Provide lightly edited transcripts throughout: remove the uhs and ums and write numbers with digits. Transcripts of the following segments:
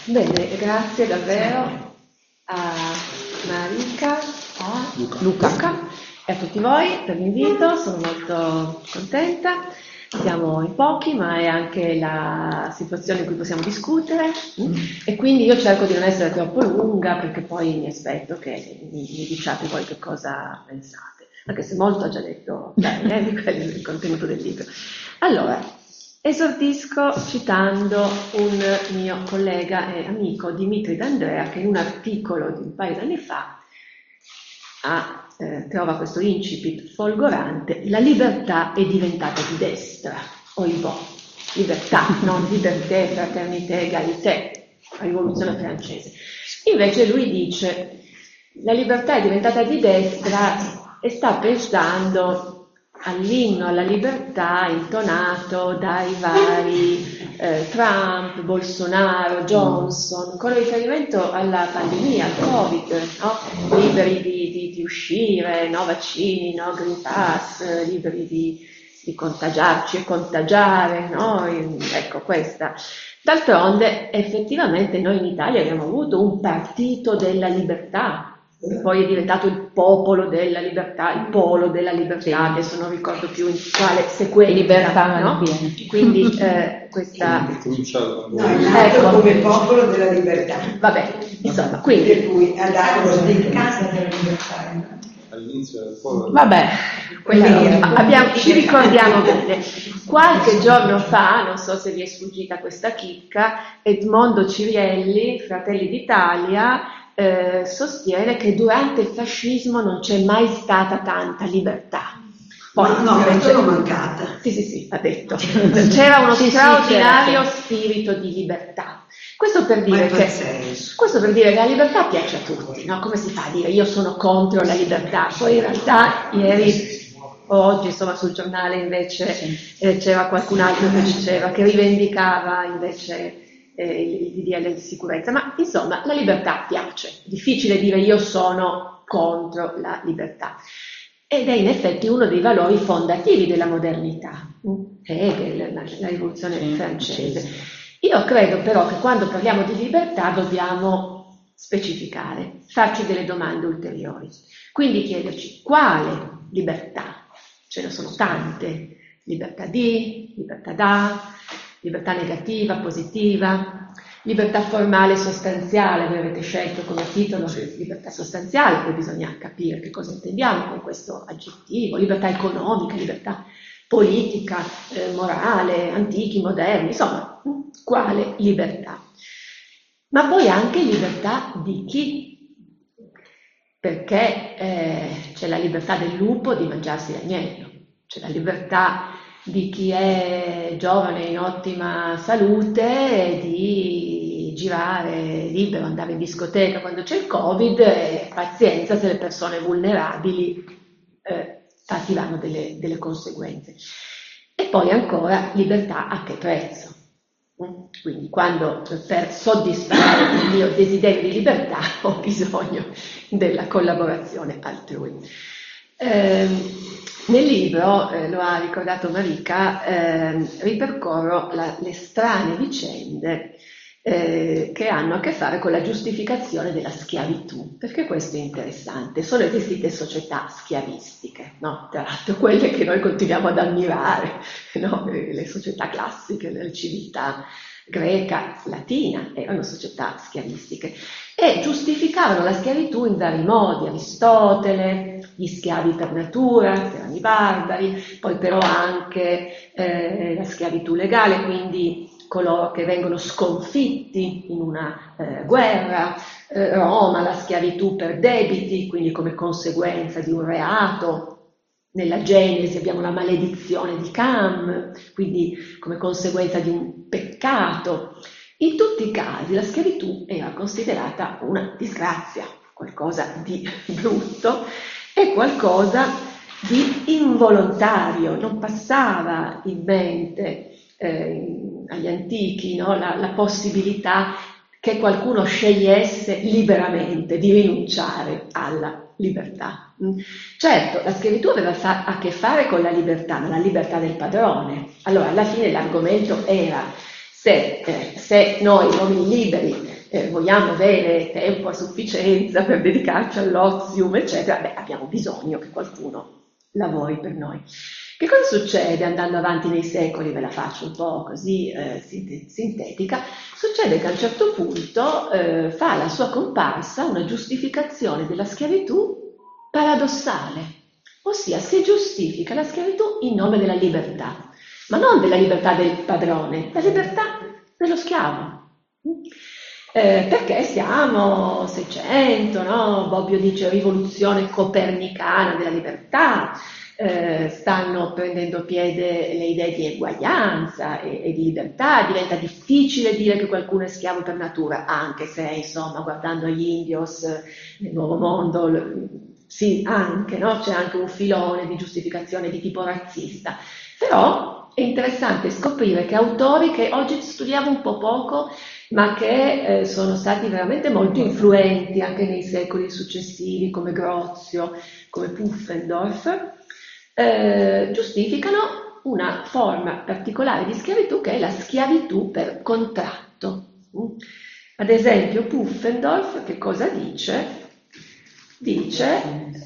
Bene, grazie davvero a Marica, a Luca e a tutti voi per l'invito, sono molto contenta. Siamo in pochi, ma è anche la situazione in cui possiamo discutere e quindi io cerco di non essere troppo lunga perché poi mi aspetto che mi diciate voi che cosa pensate, anche se molto ha già detto del contenuto del libro. Allora, esordisco citando un mio collega e amico, Dimitri D'Andrea, che in un articolo di un paio di anni fa trova questo incipit folgorante: la libertà è diventata di destra, oibò, libertà, non liberté, fraternité, égalité, rivoluzione francese. Invece lui dice: la libertà è diventata di destra e sta pensando all'inno alla libertà intonato dai vari Trump, Bolsonaro, Johnson, con riferimento alla pandemia, al Covid, no? Liberi di uscire, no vaccini, no Green Pass, liberi di contagiarci e contagiare, no? Ecco questa. D'altronde effettivamente noi in Italia abbiamo avuto un partito della libertà, poi è diventato il popolo della libertà, il polo della libertà, adesso non ricordo più in quale sequenza, libertà, no? Quindi questa... ecco, come popolo della libertà. Vabbè, insomma, quindi... Per cui ha dato lo casa della libertà. All'inizio del popolo. Vabbè, ci ricordiamo bene. Qualche giorno fa, non so se vi è sfuggita questa chicca, Edmondo Cirielli, Fratelli d'Italia, sostiene che durante il fascismo non c'è mai stata tanta libertà. Poi, no, invece è mancata. Sì, ha detto. C'era uno straordinario spirito di libertà. Questo per dire che la libertà piace a tutti, no? Come si fa a dire io sono contro la libertà? Poi in realtà ieri o oggi, insomma, sul giornale invece c'era qualcun altro che diceva, che rivendicava invece il DDL di sicurezza, ma insomma la libertà piace, difficile dire io sono contro la libertà, ed è in effetti uno dei valori fondativi della modernità, Hegel, la rivoluzione francese. Io credo però che quando parliamo di libertà dobbiamo specificare, farci delle domande ulteriori, quindi chiederci quale libertà, ce ne sono tante, libertà di, libertà da, libertà negativa, positiva, libertà formale e sostanziale, voi avete scelto come titolo libertà sostanziale, poi bisogna capire che cosa intendiamo con questo aggettivo, libertà economica, libertà politica, morale, antichi, moderni, insomma, quale libertà? Ma poi anche libertà di chi? Perché c'è la libertà del lupo di mangiarsi l'agnello, c'è la libertà di chi è giovane, in ottima salute, di girare libero, andare in discoteca quando c'è il Covid, e pazienza se le persone vulnerabili patiranno delle conseguenze. E poi ancora libertà a che prezzo? Quindi quando per soddisfare il mio desiderio di libertà ho bisogno della collaborazione altrui. Nel libro, lo ha ricordato Marica, ripercorro le strane vicende che hanno a che fare con la giustificazione della schiavitù, perché questo è interessante. Sono esistite società schiavistiche, no? Tra l'altro quelle che noi continuiamo ad ammirare, no? Le società classiche, le civiltà greca, latina, erano società schiavistiche e giustificavano la schiavitù in vari modi. Aristotele, gli schiavi per natura, che erano i barbari, poi però anche la schiavitù legale, quindi coloro che vengono sconfitti in una guerra, Roma, la schiavitù per debiti, quindi come conseguenza di un reato. Nella Genesi abbiamo la maledizione di Cam, quindi come conseguenza di un peccato. In tutti i casi la schiavitù era considerata una disgrazia, qualcosa di brutto e qualcosa di involontario, non passava in mente agli antichi, no? la possibilità che qualcuno scegliesse liberamente di rinunciare alla libertà. Certo, la schiavitù aveva a che fare con la libertà, ma la libertà del padrone. Allora, alla fine l'argomento era: se noi uomini liberi vogliamo avere tempo a sufficienza per dedicarci all'ozium, eccetera, abbiamo bisogno che qualcuno lavori per noi. Che cosa succede andando avanti nei secoli? Ve la faccio un po' così sintetica. Succede che a un certo punto fa la sua comparsa una giustificazione della schiavitù paradossale, ossia si giustifica la schiavitù in nome della libertà, ma non della libertà del padrone, la libertà dello schiavo. Perché siamo 600, no? Bobbio dice rivoluzione copernicana della libertà, stanno prendendo piede le idee di eguaglianza e di libertà, diventa difficile dire che qualcuno è schiavo per natura, anche se, insomma, guardando agli indios nel Nuovo Mondo, sì, anche, no? C'è anche un filone di giustificazione di tipo razzista, però è interessante scoprire che autori che oggi studiamo un po' poco, ma che sono stati veramente molto influenti anche nei secoli successivi, come Grozio, come Pufendorf, giustificano una forma particolare di schiavitù che è la schiavitù per contratto. Ad esempio Pufendorf che cosa dice? Dice,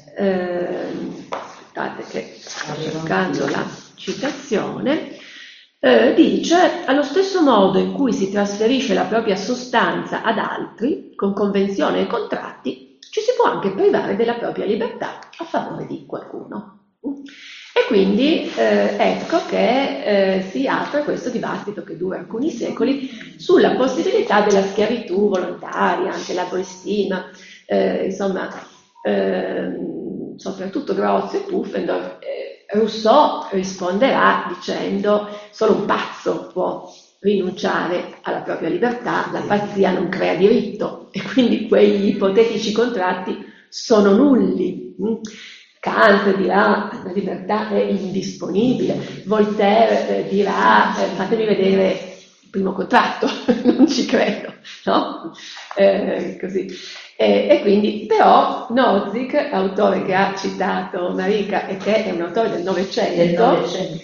aspettate che sto cercando la citazione, dice: allo stesso modo in cui si trasferisce la propria sostanza ad altri, con convenzione e contratti, ci si può anche privare della propria libertà a favore di qualcuno. E quindi ecco che si apre questo dibattito che dura alcuni secoli sulla possibilità della schiavitù volontaria, anche la Boissina, insomma, soprattutto Grozio e Pufendorf. Rousseau risponderà dicendo: solo un pazzo può rinunciare alla propria libertà, la pazzia non crea diritto, e quindi quegli ipotetici contratti sono nulli. Kant dirà: la libertà è indisponibile. Voltaire dirà: fatemi vedere il primo contratto, non ci credo, no? Così. E quindi, però, Nozick, autore che ha citato Marica e che è un autore del Novecento,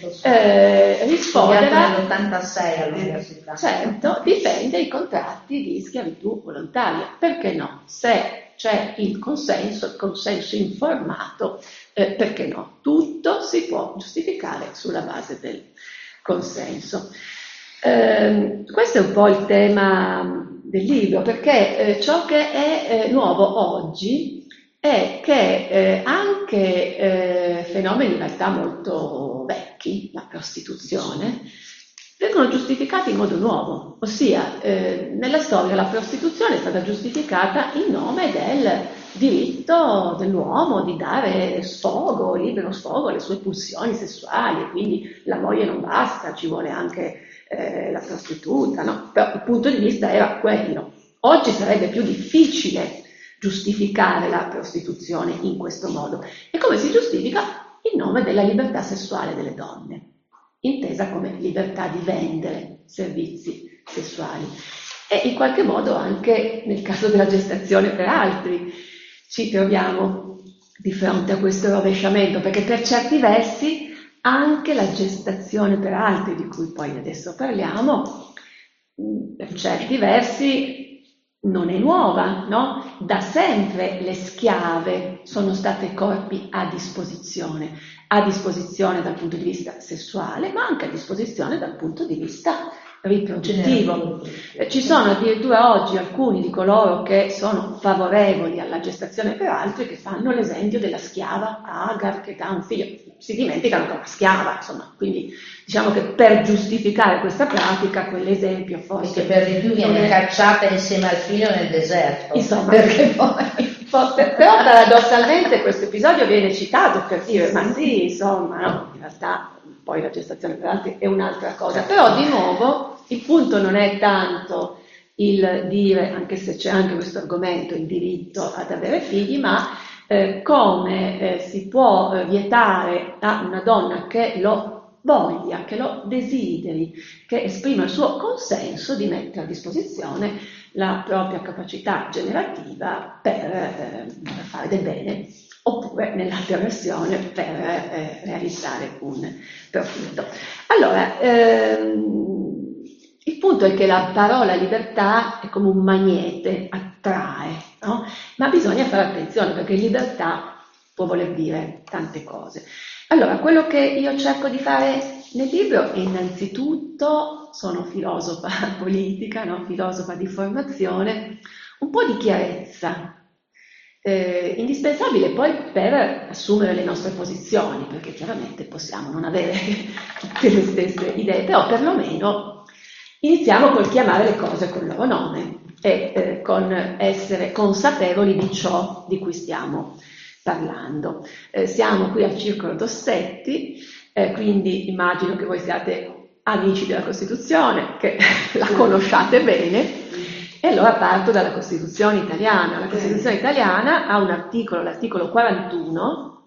risponderà nell'86 all'università. Certo, difende i contratti di schiavitù volontaria. Perché no? Se c'è il consenso informato, perché no? Tutto si può giustificare sulla base del consenso. Questo è un po' il tema del libro, perché ciò che è nuovo oggi è che anche fenomeni in realtà molto vecchi, la prostituzione, vengono giustificati in modo nuovo, ossia nella storia la prostituzione è stata giustificata in nome del diritto dell'uomo di dare sfogo, libero sfogo alle sue pulsioni sessuali, quindi la moglie non basta, ci vuole anche la prostituta, no? Però il punto di vista era quello. Oggi sarebbe più difficile giustificare la prostituzione in questo modo. E come si giustifica? In nome della libertà sessuale delle donne, intesa come libertà di vendere servizi sessuali. E in qualche modo anche nel caso della gestazione per altri ci troviamo di fronte a questo rovesciamento, perché per certi versi anche la gestazione per altri, di cui poi adesso parliamo, per certi versi non è nuova, no? Da sempre le schiave sono state corpi a disposizione dal punto di vista sessuale, ma anche a disposizione dal punto di vista riproduttivo. Ci sono addirittura oggi alcuni di coloro che sono favorevoli alla gestazione per altri che fanno l'esempio della schiava Agar che dà un figlio, si dimenticano che è una schiava, insomma, quindi diciamo che per giustificare questa pratica quell'esempio forse... E che per di più viene cacciata insieme al figlio nel deserto. Insomma, perché poi... Però paradossalmente questo episodio viene citato per dire, ma sì, insomma, no, in realtà poi la gestazione per altri è un'altra cosa. Però di nuovo il punto non è tanto il dire, anche se c'è anche questo argomento, il diritto ad avere figli, ma come si può vietare a una donna che lo voglia, che lo desideri, che esprima il suo consenso di mettere a disposizione la propria capacità generativa per fare del bene, oppure nell'altra versione per realizzare un profitto. Allora, Il punto è che la parola libertà è come un magnete, attrae, no? Ma bisogna fare attenzione perché libertà può voler dire tante cose. Allora, quello che io cerco di fare nel libro è innanzitutto, sono filosofa politica, no? Filosofa di formazione, un po' di chiarezza, indispensabile poi per assumere le nostre posizioni, perché chiaramente possiamo non avere tutte le stesse idee, però perlomeno iniziamo col chiamare le cose col loro nome e con essere consapevoli di ciò di cui stiamo parlando. Siamo qui al Circolo Dossetti, quindi immagino che voi siate amici della Costituzione, che la conosciate bene, e allora parto dalla Costituzione italiana. La Costituzione italiana ha un articolo, l'articolo 41,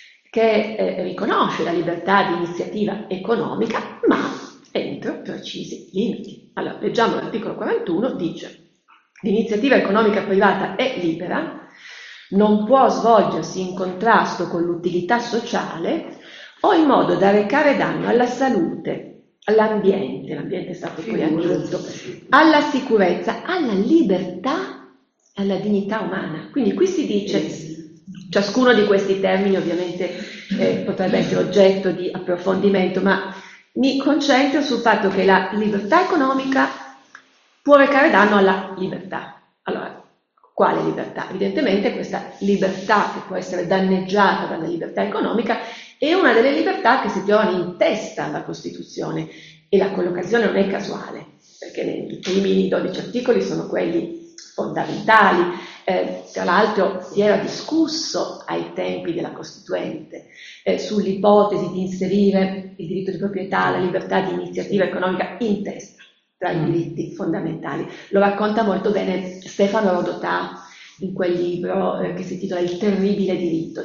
che riconosce la libertà di iniziativa economica, ma entro precisi limiti. Allora, leggiamo l'articolo 41, dice: l'iniziativa economica privata è libera, non può svolgersi in contrasto con l'utilità sociale o in modo da recare danno alla salute, all'ambiente, l'ambiente è stato poi aggiunto, alla sicurezza, alla libertà, alla dignità umana. Quindi qui si dice, ciascuno di questi termini ovviamente potrebbe essere oggetto di approfondimento, ma mi concentro sul fatto che la libertà economica può recare danno alla libertà. Allora, quale libertà? Evidentemente questa libertà che può essere danneggiata dalla libertà economica è una delle libertà che si trovano in testa alla Costituzione, e la collocazione non è casuale, perché i primi 12 articoli sono quelli fondamentali. Tra l'altro si era discusso ai tempi della Costituente sull'ipotesi di inserire il diritto di proprietà, la libertà di iniziativa economica in testa tra i diritti fondamentali. Lo racconta molto bene Stefano Rodotà in quel libro che si intitola Il terribile diritto.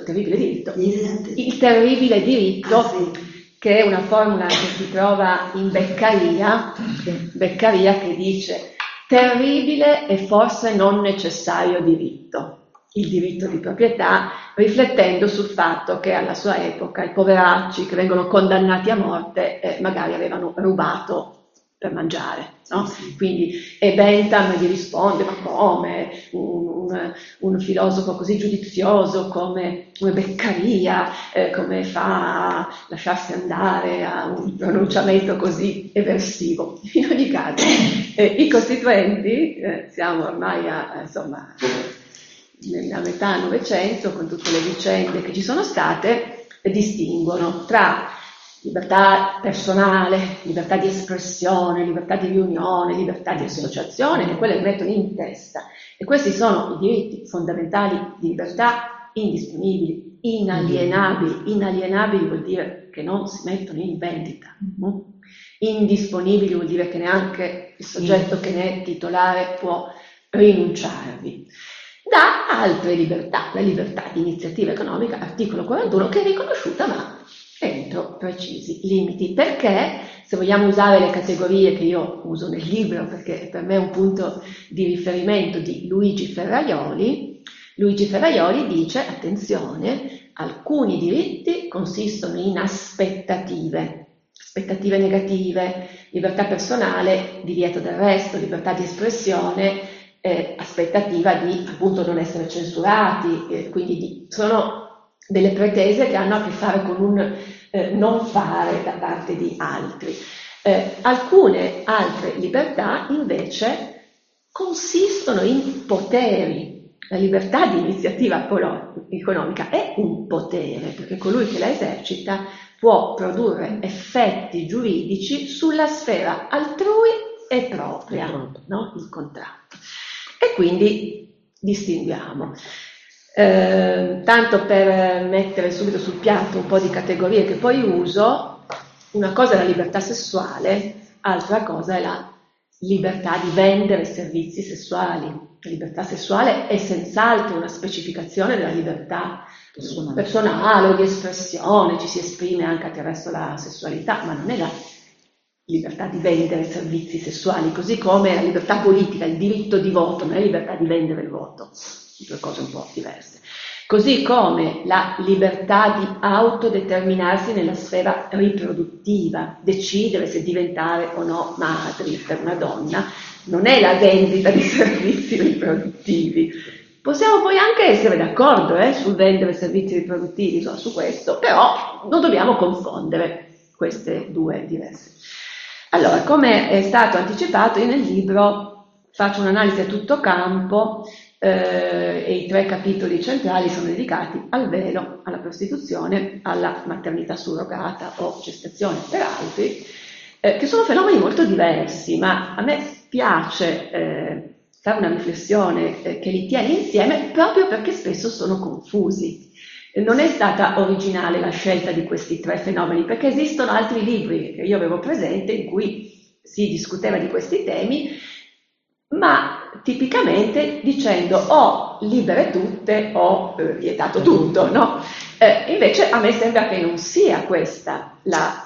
Il terribile diritto, che è una formula che si trova in Beccaria che dice: terribile e forse non necessario diritto, il diritto di proprietà, riflettendo sul fatto che alla sua epoca i poveracci che vengono condannati a morte magari avevano rubato per mangiare, no? Quindi, e Bentham gli risponde: ma come un filosofo così giudizioso come Beccaria, come fa a lasciarsi andare a un pronunciamento così eversivo? In ogni caso, i costituenti, siamo ormai nella metà Novecento, con tutte le vicende che ci sono state, distinguono tra libertà personale, libertà di espressione, libertà di riunione, libertà di associazione, che quelle che mettono in testa. E questi sono i diritti fondamentali di libertà indisponibili, inalienabili. Inalienabili vuol dire che non si mettono in vendita. Indisponibili vuol dire che neanche il soggetto che ne è titolare può rinunciarvi. Da altre libertà, la libertà di iniziativa economica, articolo 41, che è riconosciuta ma entro precisi limiti, perché se vogliamo usare le categorie che io uso nel libro, perché per me è un punto di riferimento di Luigi Ferraioli dice: attenzione, alcuni diritti consistono in aspettative negative, libertà personale, divieto d'arresto, libertà di espressione, aspettativa di appunto non essere censurati, quindi sono delle pretese che hanno a che fare con un non fare da parte di altri. Alcune altre libertà invece consistono in poteri. La libertà di iniziativa economica è un potere, perché colui che la esercita può produrre effetti giuridici sulla sfera altrui e propria, no? Il contratto. E quindi distinguiamo. Tanto per mettere subito sul piatto un po' di categorie che poi uso, una cosa è la libertà sessuale, altra cosa è la libertà di vendere servizi sessuali. La libertà sessuale è senz'altro una specificazione della libertà personale o di espressione, ci si esprime anche attraverso la sessualità, ma non è la libertà di vendere servizi sessuali, così come la libertà politica, il diritto di voto, non è la libertà di vendere il voto. Due cose un po' diverse. così come la libertà di autodeterminarsi nella sfera riproduttiva, decidere se diventare o no madri per una donna, non è la vendita di servizi riproduttivi. Possiamo poi anche essere d'accordo sul vendere servizi riproduttivi, su questo, però non dobbiamo confondere queste due diverse. Allora, come è stato anticipato, io nel libro faccio un'analisi a tutto campo e i 3 capitoli centrali sono dedicati al velo, alla prostituzione, alla maternità surrogata o gestazione per altri, che sono fenomeni molto diversi, ma a me piace fare una riflessione che li tiene insieme proprio perché spesso sono confusi. Non è stata originale la scelta di questi 3 fenomeni, perché esistono altri libri che io avevo presente in cui si discuteva di questi temi, ma tipicamente dicendo o libere tutte o vietato tutto, no? Invece a me sembra che non sia questa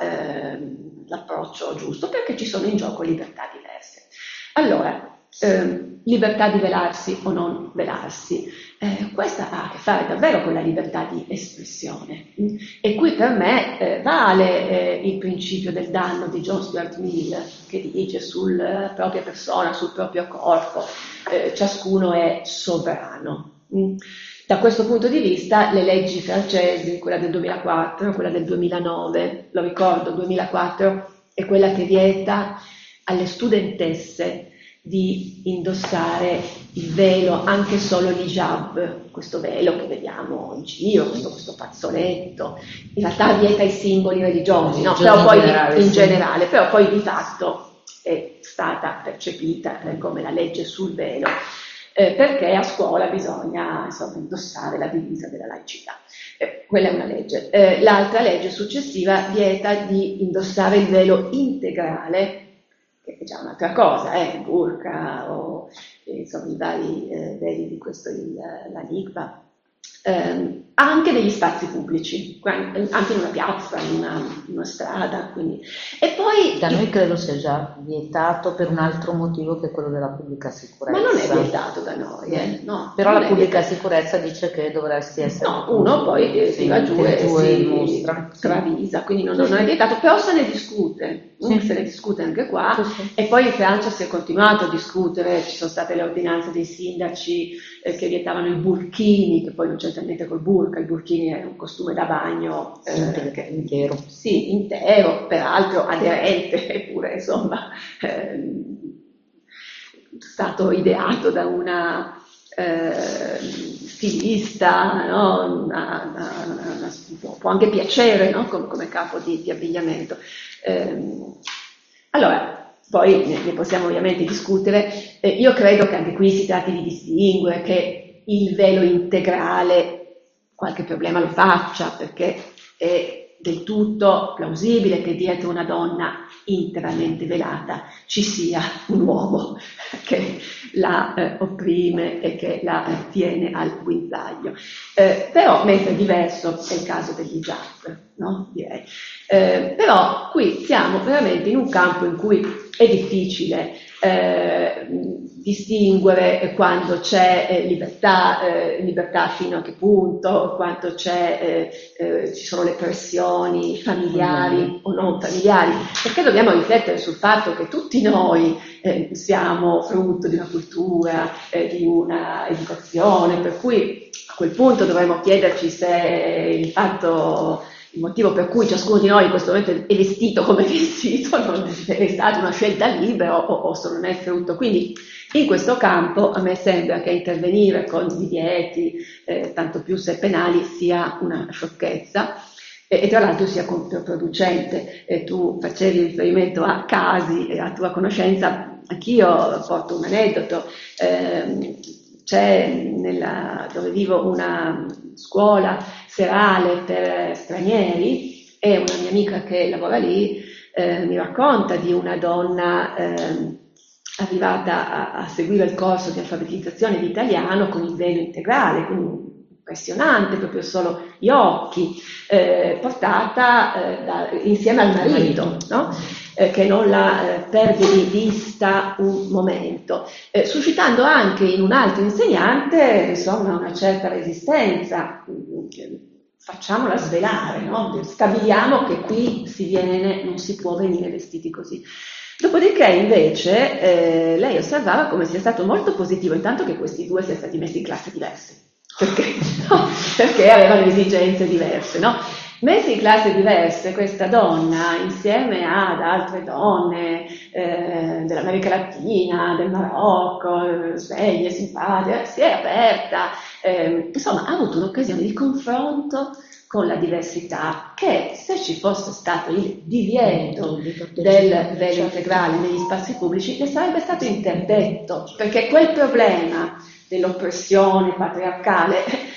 l'approccio giusto, perché ci sono in gioco libertà diverse. Allora, libertà di velarsi o non velarsi, questa ha a che fare davvero con la libertà di espressione, e qui per me vale il principio del danno di John Stuart Mill, che dice sulla propria persona, sul proprio corpo, ciascuno è sovrano. Da questo punto di vista le leggi francesi, quella del 2004, quella del 2009, lo ricordo, 2004 è quella che vieta alle studentesse di indossare il velo, anche solo l'hijab, questo velo che vediamo in giro, questo fazzoletto, in realtà vieta i simboli religiosi, no? Però poi in generale, però poi di fatto è stata percepita come la legge sul velo, perché a scuola bisogna indossare la divisa della laicità. Quella è una legge. L'altra legge successiva vieta di indossare il velo integrale, che è già un'altra cosa, il burqa o i vari veli di questo, la nikba, anche negli spazi pubblici, anche in una piazza, in una strada. Quindi. E poi da noi credo sia già vietato per un altro motivo che quello della pubblica sicurezza. Ma non è vietato da noi, no. Però la pubblica sicurezza dice che dovresti essere. No, uno poi si va giù e si travisa, quindi non è vietato, però se ne discute, se ne discute anche qua, e poi in Francia si è continuato a discutere, ci sono state le ordinanze dei sindaci che vietavano i burkini, che poi non c'entra niente col burka, il burkini è un costume da bagno intero. Sì, intero, peraltro aderente, eppure insomma stato ideato da una stilista, no? Può anche piacere, no? come capo di abbigliamento. Allora, poi ne possiamo ovviamente discutere. Io credo che anche qui si tratti di distinguere che il velo integrale qualche problema lo faccia, perché è del tutto plausibile che dietro una donna interamente velata ci sia un uomo che la opprime e che la tiene al guinzaglio. Però, mentre diverso è il caso dell'hijab, no? Direi. Però qui siamo veramente in un campo in cui è difficile distinguere quando c'è libertà fino a che punto, quanto ci sono le pressioni familiari o non familiari, perché dobbiamo riflettere sul fatto che tutti noi siamo frutto di una cultura, di una educazione, per cui a quel punto dovremmo chiederci se il motivo per cui ciascuno di noi in questo momento è vestito come vestito non è stata una scelta libera o se non è frutto. Quindi in questo campo a me sembra che intervenire con divieti, tanto più se penali, sia una sciocchezza e tra l'altro sia controproducente. Tu facevi riferimento a casi e a tua conoscenza, anch'io porto un aneddoto. C'è dove vivo una scuola serale per stranieri e una mia amica che lavora lì mi racconta di una donna arrivata a seguire il corso di alfabetizzazione di italiano con il velo integrale, quindi impressionante, proprio solo gli occhi, portata insieme al marito, no? che non la perde di vista un momento, suscitando anche in un altro insegnante, insomma, una certa resistenza. Facciamola svelare, no? Stabiliamo che qui non si può venire vestiti così. Dopodiché invece lei osservava come sia stato molto positivo intanto che questi due siano stati messi in classi diverse, perché avevano esigenze diverse, no? Messi in classi diverse, questa donna, insieme ad altre donne dell'America Latina, del Marocco, sveglie, simpatiche, si è aperta, insomma ha avuto un'occasione di confronto con la diversità che, se ci fosse stato il divieto del velo integrale negli spazi pubblici, le sarebbe stato interdetto, perché quel problema dell'oppressione patriarcale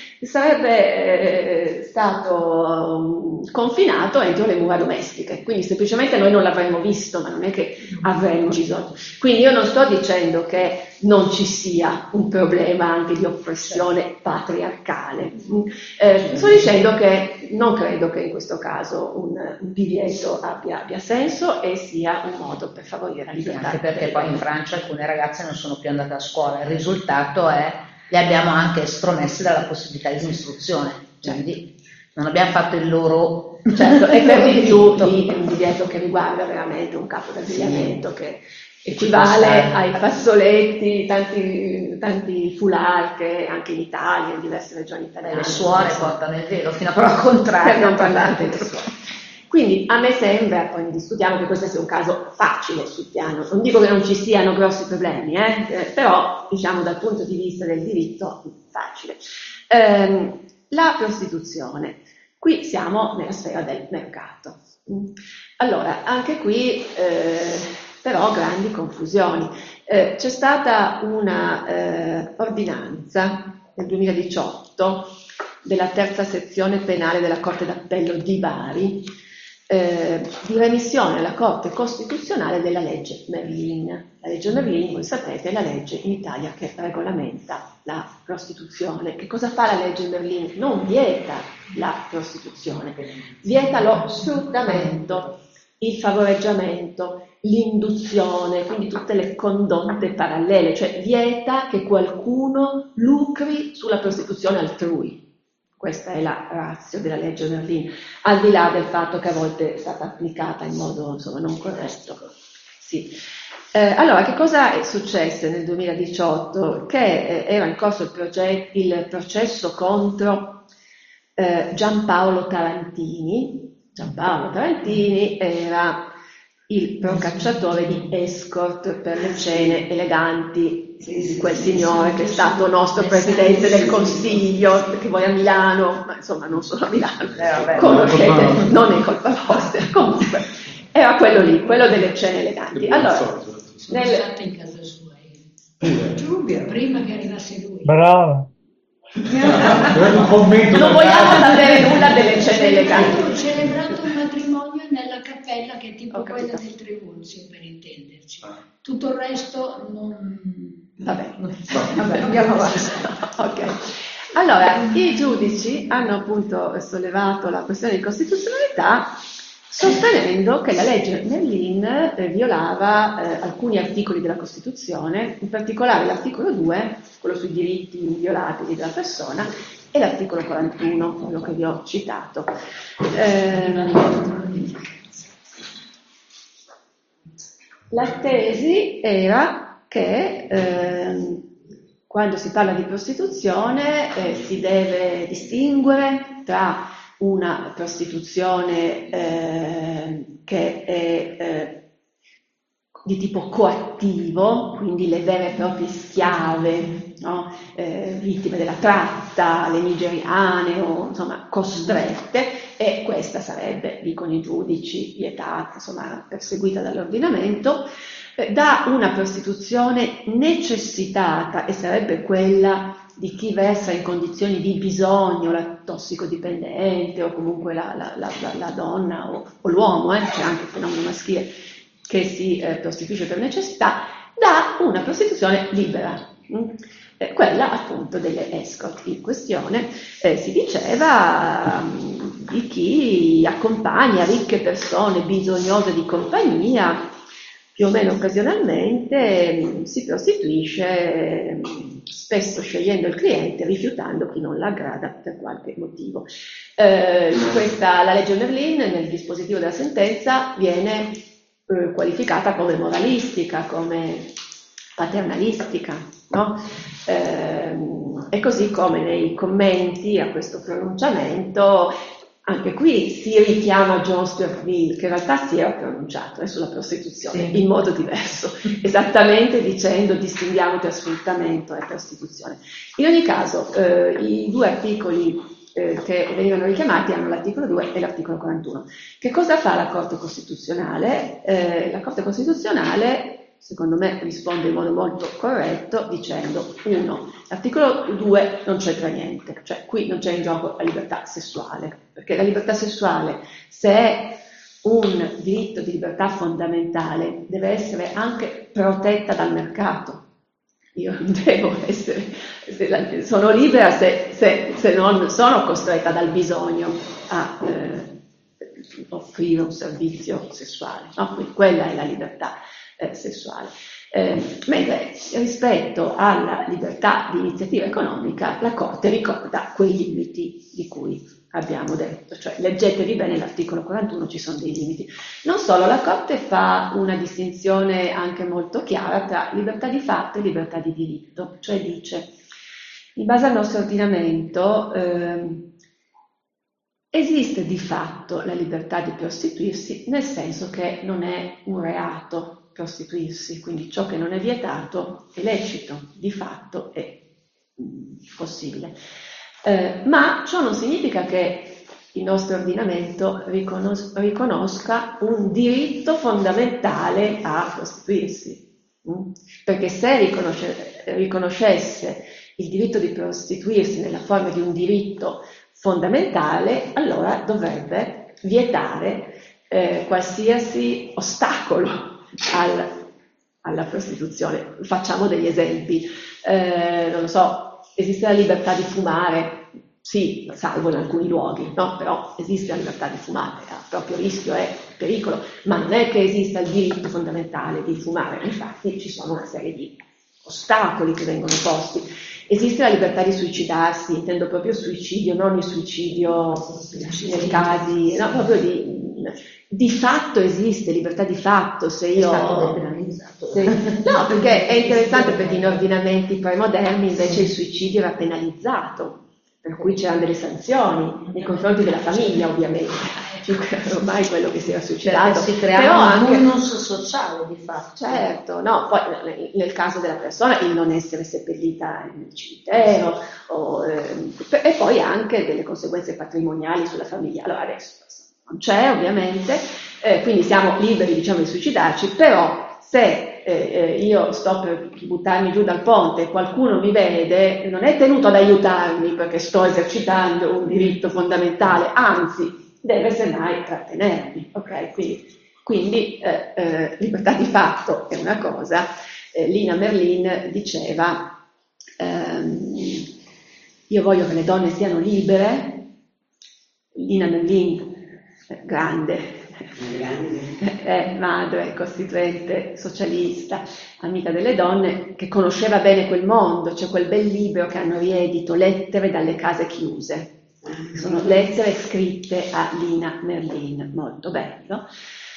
sarebbe stato confinato entro le mura domestiche, quindi semplicemente noi non l'avremmo visto, ma non è che avremmo bisogno. Quindi io non sto dicendo che non ci sia un problema anche di oppressione patriarcale, sto dicendo che non credo che in questo caso un divieto abbia senso e sia un modo per favorire la libertà. Anche perché poi in Francia alcune ragazze non sono più andate a scuola, il risultato è li abbiamo anche estromessi dalla possibilità di istruzione, quindi non abbiamo fatto il loro... Certo, e per di più un divieto che riguarda veramente un capo d'abbigliamento che equivale ai fazzoletti, tanti foulard che anche in Italia, in diverse regioni italiane. Le suore portano il velo, fino a prova contraria. Per non parlare delle suore. Quindi a me sembra, poi discutiamo, che questo sia un caso facile sul piano, non dico che non ci siano grossi problemi, però diciamo dal punto di vista del diritto facile. La prostituzione, qui siamo nella sfera del mercato. Allora, anche qui però grandi confusioni. C'è stata una ordinanza nel 2018 della terza sezione penale della Corte d'Appello di Bari, di remissione alla Corte Costituzionale della legge Merlin. La legge Merlin, voi sapete, è la legge in Italia che regolamenta la prostituzione. Che cosa fa la legge Merlin? Non vieta la prostituzione, vieta lo sfruttamento, il favoreggiamento, l'induzione, quindi tutte le condotte parallele, cioè vieta che qualcuno lucri sulla prostituzione altrui. Questa è la ratio della legge Merlin, al di là del fatto che a volte è stata applicata in modo insomma non corretto. Sì. Allora, che cosa è successo nel 2018? Che era in corso il processo contro Giampaolo Tarantini. Giampaolo Tarantini era il procacciatore di escort per le cene eleganti di quel signore che è stato nostro Presidente del Consiglio, perché voi a Milano, ma insomma non solo a Milano, conoscete, non è colpa vostra, comunque era quello lì, quello delle cene eleganti. Allora, in casa sua, prima che arrivasse lui. Brava. Non vogliamo sapere nulla delle cene eleganti. Ho celebrato un matrimonio nella cappella che è tipo quella del Trivulzio, per intenderci. Tutto il resto non... Vabbè, andiamo avanti. Okay. Allora, i giudici hanno appunto sollevato la questione di costituzionalità sostenendo che la legge Merlin violava alcuni articoli della Costituzione, in particolare l'articolo 2, quello sui diritti inviolabili della persona, e l'articolo 41, quello che vi ho citato. La tesi era che quando si parla di prostituzione si deve distinguere tra una prostituzione che è di tipo coattivo, quindi le vere e proprie schiave, no? Vittime della tratta, le nigeriane o insomma costrette, e questa sarebbe, dicono i giudici, vietata, insomma perseguita dall'ordinamento, da una prostituzione necessitata, e sarebbe quella di chi versa in condizioni di bisogno, la tossicodipendente o comunque la donna o l'uomo, c'è anche il fenomeno maschile che si prostituisce per necessità, da una prostituzione libera, quella appunto delle escort. In questione si diceva di chi accompagna ricche persone bisognose di compagnia, più o meno occasionalmente si prostituisce, spesso scegliendo il cliente, rifiutando chi non l'aggrada per qualche motivo. La legge Merlin nel dispositivo della sentenza viene qualificata come moralistica, come paternalistica, no? E così come nei commenti a questo pronunciamento, anche qui si richiama John Stuart Mill, che in realtà si era pronunciato sulla prostituzione in modo diverso, esattamente dicendo distinguiamo tra sfruttamento e prostituzione. In ogni caso, i due articoli che venivano richiamati hanno l'articolo 2 e l'articolo 41. Che cosa fa la Corte Costituzionale? La Corte Costituzionale, secondo me, risponde in modo molto corretto dicendo: 1. L'articolo 2 non c'entra niente, cioè qui non c'è in gioco la libertà sessuale, perché la libertà sessuale, se è un diritto di libertà fondamentale, deve essere anche protetta dal mercato. Io non devo essere, sono libera se non sono costretta dal bisogno a offrire un servizio sessuale, no? Quindi quella è la libertà sessuale. Mentre rispetto alla libertà di iniziativa economica la Corte ricorda quei limiti di cui abbiamo detto, cioè leggetevi bene l'articolo 41, ci sono dei limiti. Non solo, la Corte fa una distinzione anche molto chiara tra libertà di fatto e libertà di diritto, cioè dice: in base al nostro ordinamento esiste di fatto la libertà di prostituirsi, nel senso che non è un reato prostituirsi, quindi ciò che non è vietato è lecito, di fatto è possibile. Ma ciò non significa che il nostro ordinamento riconosca un diritto fondamentale a prostituirsi, perché se riconoscesse il diritto di prostituirsi nella forma di un diritto fondamentale, allora dovrebbe vietare qualsiasi ostacolo alla prostituzione. Facciamo degli esempi, non lo so, esiste la libertà di fumare, sì, salvo in alcuni luoghi, no? Però esiste la libertà di fumare, a proprio rischio e pericolo, ma non è che esista il diritto fondamentale di fumare, infatti ci sono una serie di ostacoli che vengono posti. Esiste la libertà di suicidarsi, intendo proprio suicidio, non il suicidio nei casi, no, proprio di fatto esiste libertà di fatto. Se io è stato depenalizzato. No, perché è interessante, perché in ordinamenti premoderni invece il suicidio era penalizzato, per cui c'erano delle sanzioni nei confronti della famiglia, ovviamente. Ormai quello che si era suicidato, si creava un bonus sociale di fatto. Certo, no, poi nel caso della persona il non essere seppellita nel cimitero, e poi anche delle conseguenze patrimoniali sulla famiglia. Allora adesso non c'è, ovviamente, quindi siamo liberi, diciamo, di suicidarci, però se io sto per buttarmi giù dal ponte e qualcuno mi vede, non è tenuto ad aiutarmi perché sto esercitando un diritto fondamentale, anzi deve semmai trattenermi, ok? Quindi libertà di fatto è una cosa. Lina Merlin diceva: io voglio che le donne siano libere. Lina Merlin, grande, madre costituente socialista, amica delle donne, che conosceva bene quel mondo. C'è quel bel libro che hanno riedito, Lettere dalle case chiuse. Sono lettere scritte a Lina Merlin, molto bello.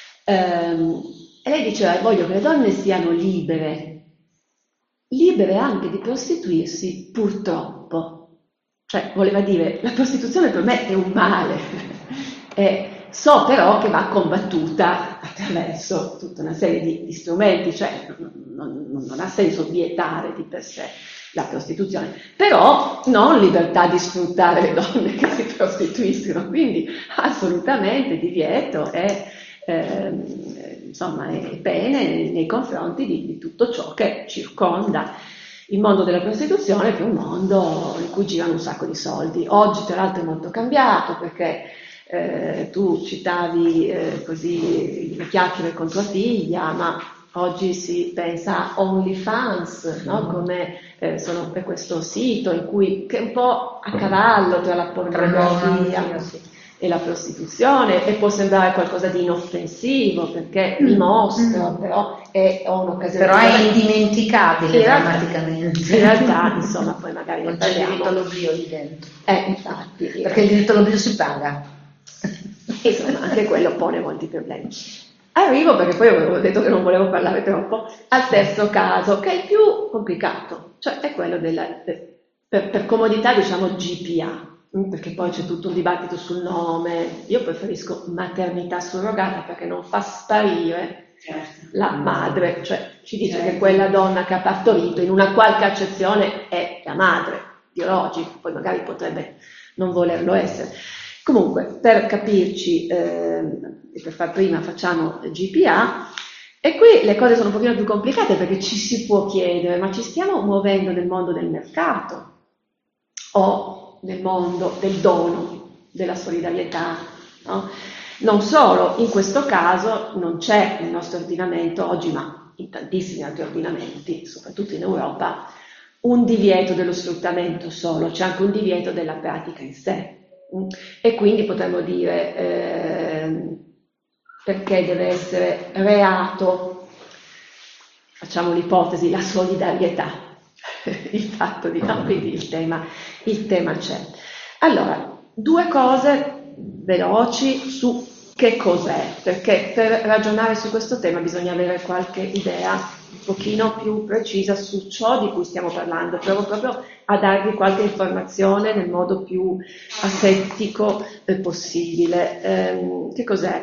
E lei diceva: voglio che le donne siano libere anche di prostituirsi, purtroppo. Cioè, voleva dire, la prostituzione per me è un male, so però che va combattuta attraverso tutta una serie di strumenti, cioè non ha senso vietare di per sé la prostituzione, però non libertà di sfruttare le donne che si prostituiscono, quindi assolutamente divieto insomma, è pene nei confronti di tutto ciò che circonda il mondo della prostituzione, che è un mondo in cui girano un sacco di soldi. Oggi tra l'altro è molto cambiato, perché tu citavi così le chiacchiere con tua figlia, ma oggi si pensa a OnlyFans, no? Come sono per questo sito che è un po' a cavallo tra la pornografia e la prostituzione, e può sembrare qualcosa di inoffensivo perché vi mostro, però è un'occasione. Però è indimenticabile drammaticamente. In realtà, insomma, poi magari non c'è il diritto all'oblio lì dentro. Infatti. Perché il diritto all'oblio si paga. Insomma, anche quello pone molti problemi. Arrivo, perché poi avevo detto che non volevo parlare troppo, al terzo caso, che è il più complicato, cioè è quello per comodità diciamo GPA. Perché poi c'è tutto un dibattito sul nome. Io preferisco maternità surrogata perché non fa sparire la madre, cioè ci dice che quella donna che ha partorito in una qualche accezione è la madre biologica, poi magari potrebbe non volerlo essere. Comunque, per capirci e per far prima facciamo GPA, e qui le cose sono un pochino più complicate perché ci si può chiedere, ma ci stiamo muovendo nel mondo del mercato o nel mondo del dono, della solidarietà, no? Non solo, in questo caso non c'è nel nostro ordinamento oggi, ma in tantissimi altri ordinamenti, soprattutto in Europa, un divieto dello sfruttamento solo, c'è anche un divieto della pratica in sé. E quindi potremmo dire perché deve essere reato, facciamo l'ipotesi, la solidarietà. Il fatto di no, quindi il tema c'è. Allora, due cose veloci su che cos'è, perché per ragionare su questo tema bisogna avere qualche idea un pochino più precisa su ciò di cui stiamo parlando. Provo proprio a darvi qualche informazione nel modo più asettico possibile. Che cos'è?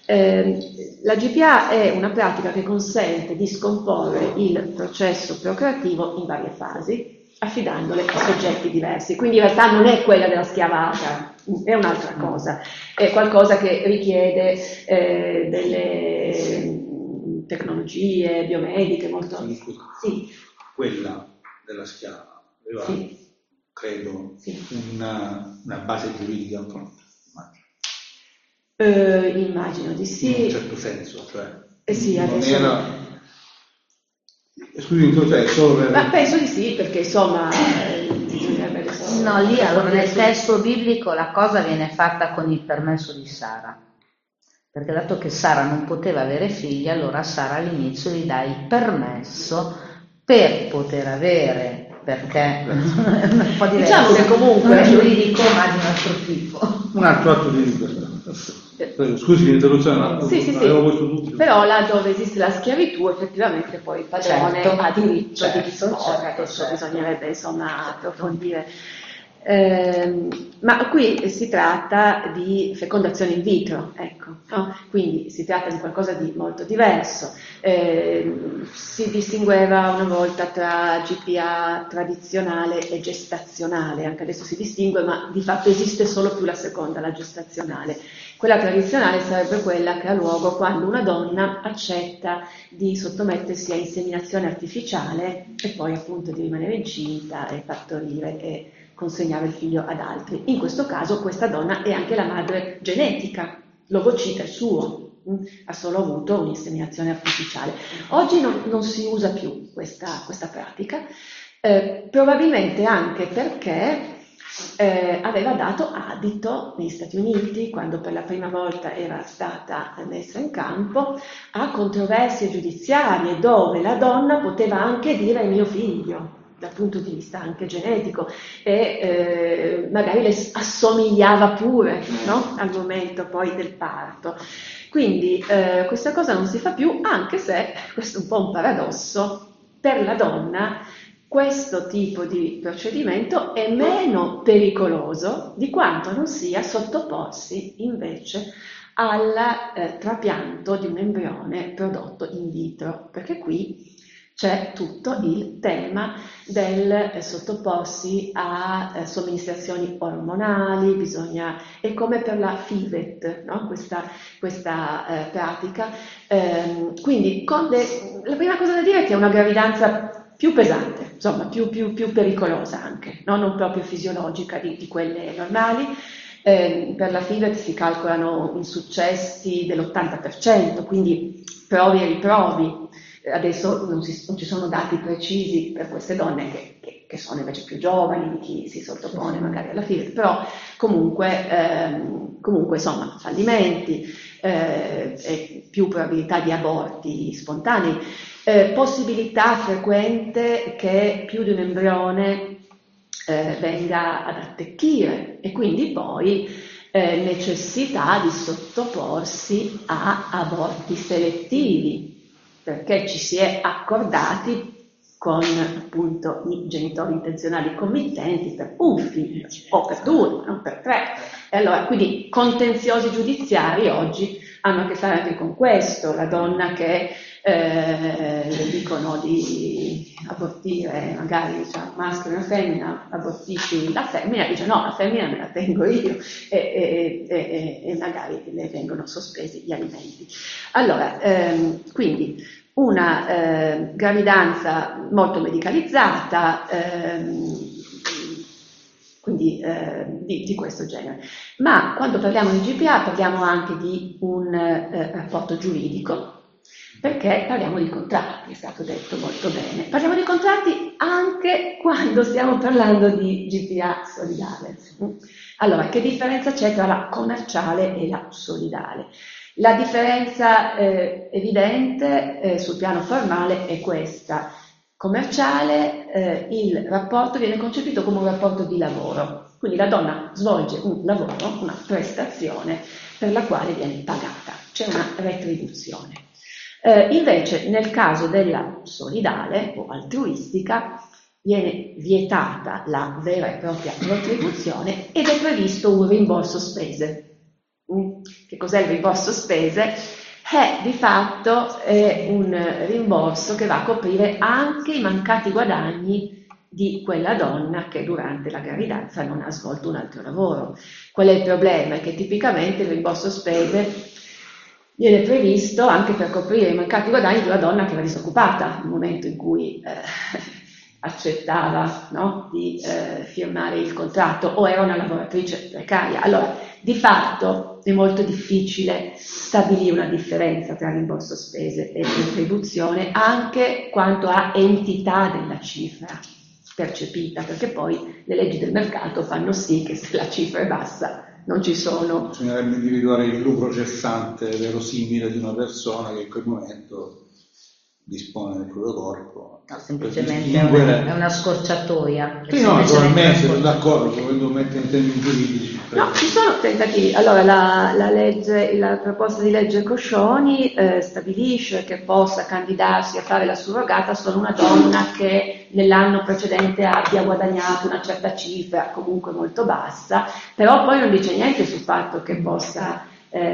La GPA è una pratica che consente di scomporre il processo procreativo in varie fasi, affidandole a soggetti diversi. Quindi in realtà non è quella della schiavata, è un'altra cosa, è qualcosa che richiede delle tecnologie biomediche molto... Sì. Quella della schiava aveva, credo, una base giuridica pronta. Immagino di sì. In un certo senso, cioè sì, non adesso... era... Scusi, cioè, solo per... Ma penso di sì, perché insomma... No, lì allora nel testo biblico la cosa viene fatta con il permesso di Sara. Perché dato che Sara non poteva avere figli, allora Sara all'inizio gli dà il permesso per poter avere... perché un po' diverso. Diciamo che comunque non è giuridico ma di un altro tipo. Un altro atto di libertà. Scusi l'interruzione, sì. Però là dove esiste la schiavitù effettivamente poi il padrone ha diritto di disporre, adesso bisognerebbe insomma approfondire. Ma qui si tratta di fecondazione in vitro, ecco, no? Quindi si tratta di qualcosa di molto diverso. Si distingueva una volta tra GPA tradizionale e gestazionale, anche adesso si distingue, ma di fatto esiste solo più la seconda, la gestazionale. Quella tradizionale sarebbe quella che ha luogo quando una donna accetta di sottomettersi a inseminazione artificiale e poi appunto di rimanere incinta e partorire e consegnare il figlio ad altri. In questo caso questa donna è anche la madre genetica, l'ovocita è suo, ha solo avuto un'inseminazione artificiale. Oggi non si usa più questa pratica, probabilmente anche perché aveva dato adito negli Stati Uniti, quando per la prima volta era stata messa in campo, a controversie giudiziarie dove la donna poteva anche dire mio figlio, dal punto di vista anche genetico, e magari le assomigliava pure, no? Al momento poi del parto. Quindi questa cosa non si fa più, anche se, questo è un po' un paradosso, per la donna questo tipo di procedimento è meno pericoloso di quanto non sia sottoporsi invece al trapianto di un embrione prodotto in vitro, perché qui c'è tutto il tema del sottoporsi a somministrazioni ormonali, è come per la FIVET, no? questa pratica. Quindi la prima cosa da dire è che è una gravidanza più pesante, insomma più pericolosa anche, no? Non proprio fisiologica di quelle normali. Per la FIVET si calcolano insuccessi dell'80%, quindi provi e riprovi. Adesso non ci sono dati precisi per queste donne che che sono invece più giovani di chi si sottopone magari alla fine, però comunque insomma fallimenti, più probabilità di aborti spontanei, possibilità frequente che più di un embrione venga ad attecchire e quindi poi necessità di sottoporsi a aborti selettivi, perché ci si è accordati con appunto i genitori intenzionali committenti per un figlio o per due, non per tre. E allora, quindi contenziosi giudiziari oggi hanno a che fare anche con questo, la donna che le dicono di abortire, magari c'è un maschio e una femmina, abortisci la femmina, dice no, la femmina me la tengo io e magari le vengono sospesi gli alimenti. Allora, quindi una gravidanza molto medicalizzata, quindi di questo genere. Ma quando parliamo di GPA parliamo anche di un rapporto giuridico, perché parliamo di contratti, è stato detto molto bene. Parliamo di contratti anche quando stiamo parlando di GPA solidale. Allora, che differenza c'è tra la commerciale e la solidale? La differenza evidente sul piano formale è questa. Commerciale, il rapporto viene concepito come un rapporto di lavoro, quindi la donna svolge un lavoro, una prestazione per la quale viene pagata, c'è una retribuzione. Invece nel caso della solidale o altruistica viene vietata la vera e propria retribuzione ed è previsto un rimborso spese. Che cos'è il rimborso spese? Di fatto è un rimborso che va a coprire anche i mancati guadagni di quella donna che durante la gravidanza non ha svolto un altro lavoro. Qual è il problema? È che tipicamente il rimborso spese viene previsto anche per coprire i mancati guadagni di una donna che era disoccupata nel momento in cui accettava, no, di firmare il contratto o era una lavoratrice precaria. Allora, di fatto è molto difficile stabilire una differenza tra rimborso spese e retribuzione anche quanto a entità della cifra percepita, perché poi le leggi del mercato fanno sì che se la cifra è bassa non ci sono. Bisognerebbe individuare il lucro cessante verosimile di una persona che in quel momento dispone del proprio corpo. No, semplicemente è una scorciatoia. Sì, no, naturalmente sono d'accordo, dovendo mettere in termini giuridici. No, ci sono tentativi. Allora, la proposta di legge Coscioni stabilisce che possa candidarsi a fare la surrogata solo una donna che nell'anno precedente abbia guadagnato una certa cifra, comunque molto bassa, però poi non dice niente sul fatto che possa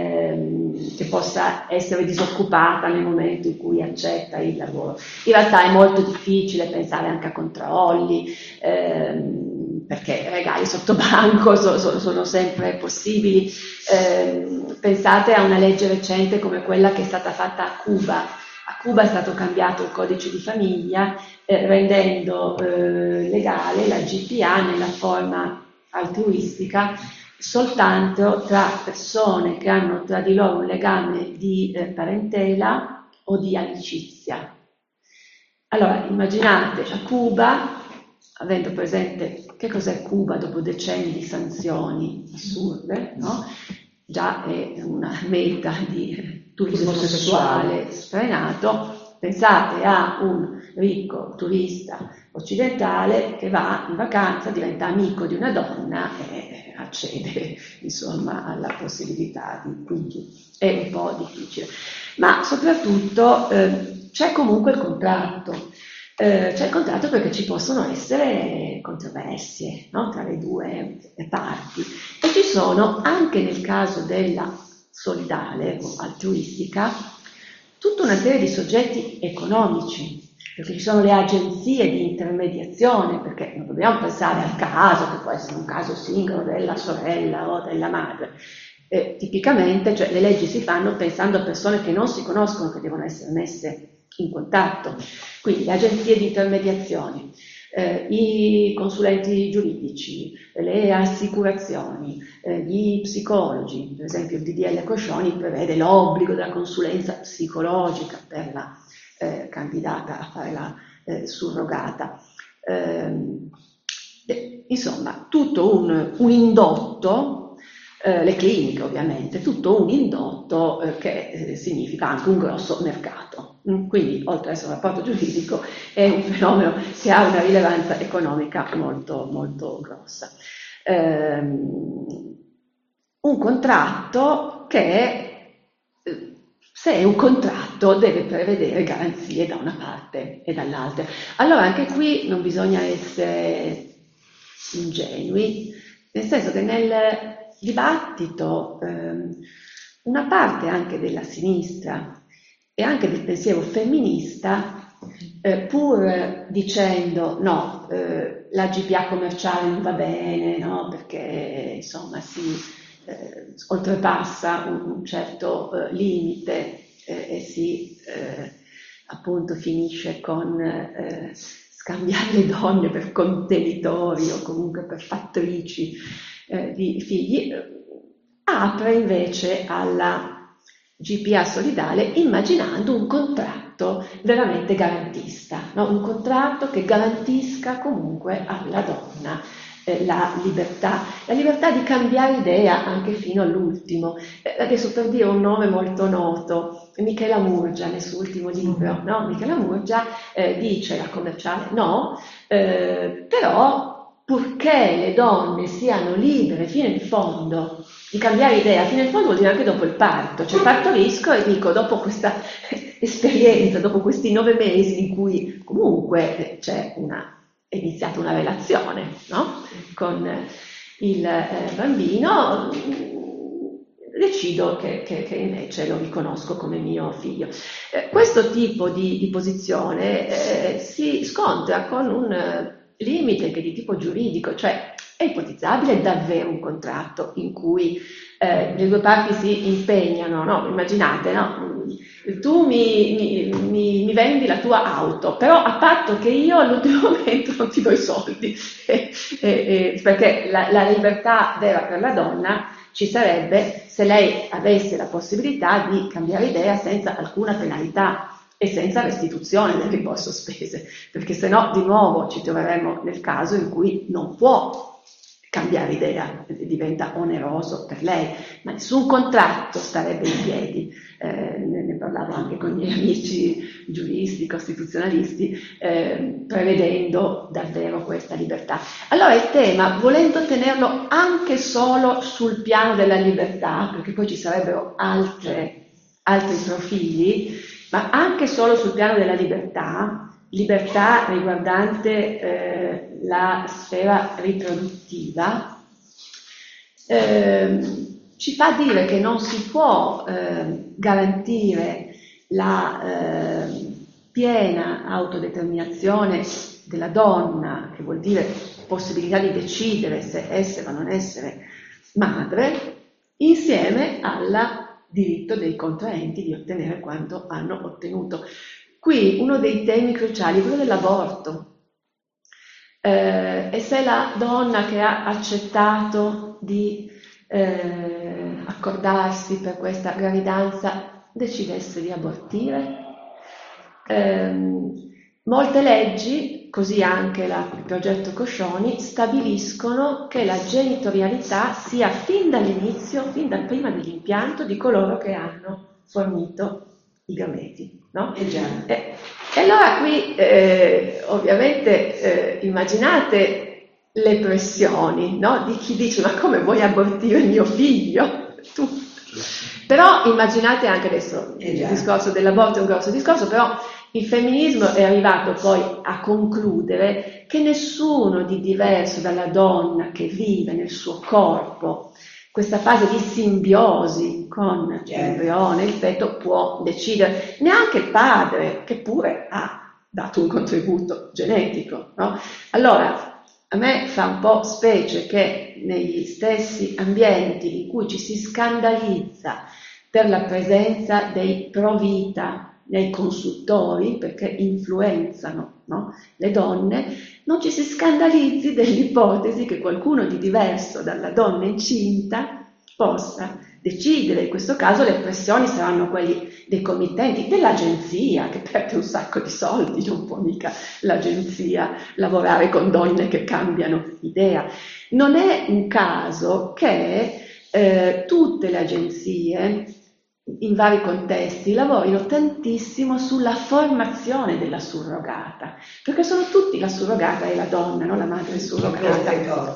essere disoccupata nel momento in cui accetta il lavoro. In realtà è molto difficile pensare anche a controlli, perché regali sotto banco sono sempre possibili. Pensate a una legge recente come quella che è stata fatta a Cuba. A Cuba è stato cambiato il codice di famiglia rendendo legale la GPA nella forma altruistica soltanto tra persone che hanno tra di loro un legame di parentela o di amicizia. Allora, immaginate a Cuba, avendo presente che cos'è Cuba dopo decenni di sanzioni assurde, no? Già è una meta di turismo sessuale sfrenato, pensate a un ricco turista occidentale che va in vacanza, diventa amico di una donna e accede insomma alla possibilità di, quindi è un po' difficile. Ma soprattutto c'è comunque il contratto. C'è il contratto perché ci possono essere controversie, no? Tra le due parti e ci sono anche nel caso della solidale o altruistica tutta una serie di soggetti economici, perché ci sono le agenzie di intermediazione, perché non dobbiamo pensare al caso, che può essere un caso singolo della sorella o della madre. Tipicamente, cioè, le leggi si fanno pensando a persone che non si conoscono, che devono essere messe in contatto. Quindi le agenzie di intermediazione, i consulenti giuridici, le assicurazioni, gli psicologi. Per esempio il DDL Coscioni prevede l'obbligo della consulenza psicologica per la candidata a fare la surrogata. insomma, tutto un indotto, le cliniche ovviamente, tutto un indotto che significa anche un grosso mercato. Quindi, oltre ad essere un rapporto giuridico, è un fenomeno che ha una rilevanza economica molto, molto grossa. Un contratto che, se è un contratto, deve prevedere garanzie da una parte e dall'altra. Allora, anche qui non bisogna essere ingenui, nel senso che nel dibattito una parte anche della sinistra e anche del pensiero femminista, pur dicendo no, la GPA commerciale non va bene, no, perché insomma si oltrepassa un certo limite e si appunto finisce con scambiare le donne per contenitori o comunque per fattrici di figli, apre invece alla GPA solidale immaginando un contratto veramente garantista, no? Un contratto che garantisca comunque alla donna la libertà di cambiare idea anche fino all'ultimo. Adesso, per dire un nome molto noto, Michela Murgia nel suo ultimo libro, no? Michela Murgia dice la commerciale no, però purché le donne siano libere fino in fondo di cambiare idea, fino in fondo vuol dire anche dopo il parto, cioè partorisco e dico dopo questa esperienza, dopo questi 9 mesi in cui comunque è iniziata una relazione, no? Con il bambino, decido che invece lo riconosco come mio figlio. Questo tipo di posizione si scontra con un limite che è di tipo giuridico, cioè è ipotizzabile davvero un contratto in cui le due parti si impegnano, no? Immaginate, no? Tu mi vendi la tua auto, però a patto che io all'ultimo momento non ti do i soldi, perché la libertà vera per la donna ci sarebbe se lei avesse la possibilità di cambiare idea senza alcuna penalità e senza restituzione del rimborso spese, perché se no di nuovo ci troveremo nel caso in cui non può cambiare idea, diventa oneroso per lei, ma nessun contratto starebbe in piedi. Ne parlavo anche con i miei amici giuristi, costituzionalisti, prevedendo davvero questa libertà. Allora il tema, volendo tenerlo anche solo sul piano della libertà, perché poi ci sarebbero altri profili, ma anche solo sul piano della libertà riguardante la sfera riproduttiva, ci fa dire che non si può garantire la piena autodeterminazione della donna, che vuol dire possibilità di decidere se essere o non essere madre, insieme al diritto dei contraenti di ottenere quanto hanno ottenuto. Qui uno dei temi cruciali è quello dell'aborto. E se la donna che ha accettato di accordarsi per questa gravidanza decidesse di abortire, molte leggi, così anche il progetto Coscioni, stabiliscono che la genitorialità sia fin dall'inizio, fin da prima dell'impianto, di coloro che hanno fornito i gameti, no? E allora qui ovviamente immaginate le pressioni, no? Di chi dice ma come vuoi abortire mio figlio? Tu. Però immaginate anche adesso il discorso dell'aborto è un grosso discorso, però il femminismo è arrivato poi a concludere che nessuno di diverso dalla donna che vive nel suo corpo questa fase di simbiosi con l'embrione, il feto, può decidere, neanche il padre, che pure ha dato un contributo genetico, no? Allora, a me fa un po' specie che negli stessi ambienti in cui ci si scandalizza per la presenza dei pro-vita nei consultori, perché influenzano, no, le donne, non ci si scandalizzi dell'ipotesi che qualcuno di diverso dalla donna incinta possa decidere. In questo caso le pressioni saranno quelli dei committenti, dell'agenzia, che perde un sacco di soldi, non può mica l'agenzia lavorare con donne che cambiano idea. Non è un caso che tutte le agenzie in vari contesti lavorino tantissimo sulla formazione della surrogata, perché sono tutti, la surrogata è la donna, no? La madre surrogata.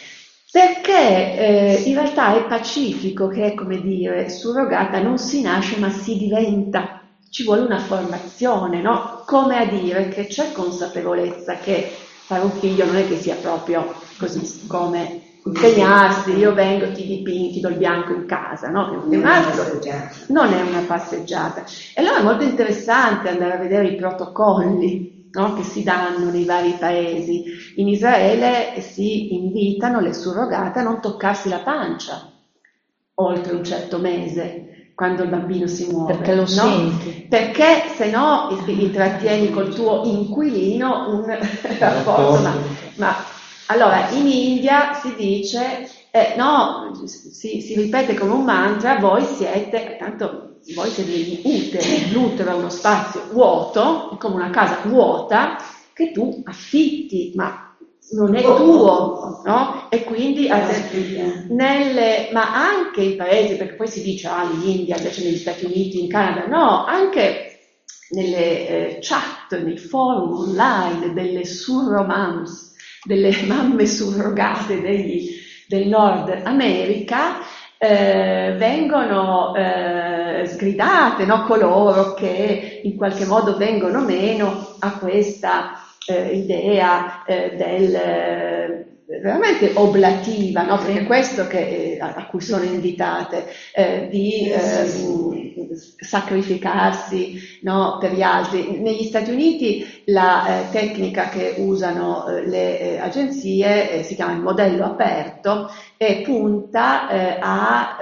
Perché in realtà è pacifico che, come dire, surrogata non si nasce ma si diventa, ci vuole una formazione, no? Come a dire che c'è consapevolezza che fare un figlio non è che sia proprio così come impegnarsi, io vengo, ti dipingo, ti do il bianco in casa, no? Non è una passeggiata. E allora è molto interessante andare a vedere i protocolli, no? Che si danno nei vari paesi. In Israele si invitano le surrogate a non toccarsi la pancia oltre un certo mese, quando il bambino si muove. Perché lo senti. Perché se no intrattieni col tuo inquilino un rapporto, ma allora in India si dice, no, si ripete come un mantra, voi siete degli uteri, l'utero è uno spazio vuoto, è come una casa vuota che tu affitti, ma non è tuo, no? E quindi ma anche i paesi, perché poi si dice l'India, invece negli Stati Uniti, in Canada, no, anche nelle chat, nei forum online delle surromams, delle mamme surrogate del Nord America, vengono sgridate, no? Coloro che in qualche modo vengono meno a questa idea veramente oblativa, no? Perché è questo a cui sono invitate, di sacrificarsi, no? Per gli altri. Negli Stati Uniti la tecnica che usano le agenzie si chiama il modello aperto e punta a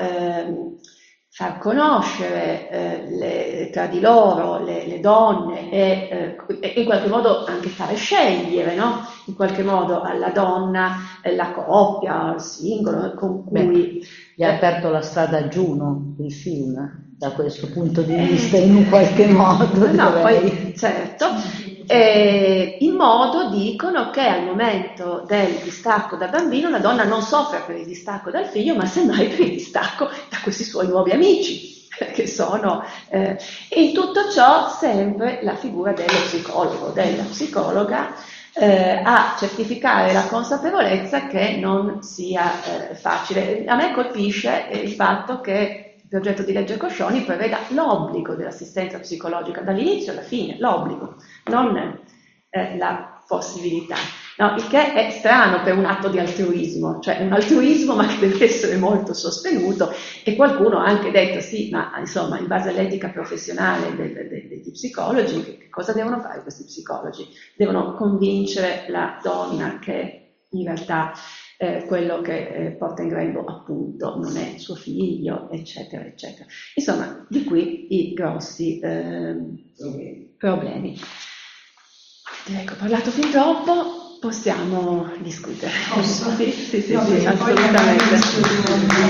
far conoscere tra di loro le donne e in qualche modo anche fare scegliere, no? In qualche modo alla donna la coppia, il singolo con cui... Gli ha aperto la strada a Juno, il film, da questo punto di vista, in un qualche modo. No, poi, certo. In modo, dicono, che al momento del distacco dal bambino la donna non soffre per il distacco dal figlio, ma semmai per il distacco da questi suoi nuovi amici, che sono... e in tutto ciò sempre la figura dello psicologo, della psicologa, a certificare la consapevolezza che non sia facile. A me colpisce il fatto che il progetto di legge Coscioni preveda l'obbligo dell'assistenza psicologica dall'inizio alla fine, l'obbligo, non la possibilità, no? Il che è strano per un atto di altruismo, cioè un altruismo ma che deve essere molto sostenuto, e qualcuno ha anche detto sì, ma insomma in base all'etica professionale degli psicologi, che cosa devono fare questi psicologi? Devono convincere la donna che in realtà quello che porta in grembo appunto non è suo figlio, eccetera, eccetera. Insomma, di qui i grossi problemi. Direi che ho parlato fin troppo, possiamo discutere. Posso? Sì, assolutamente.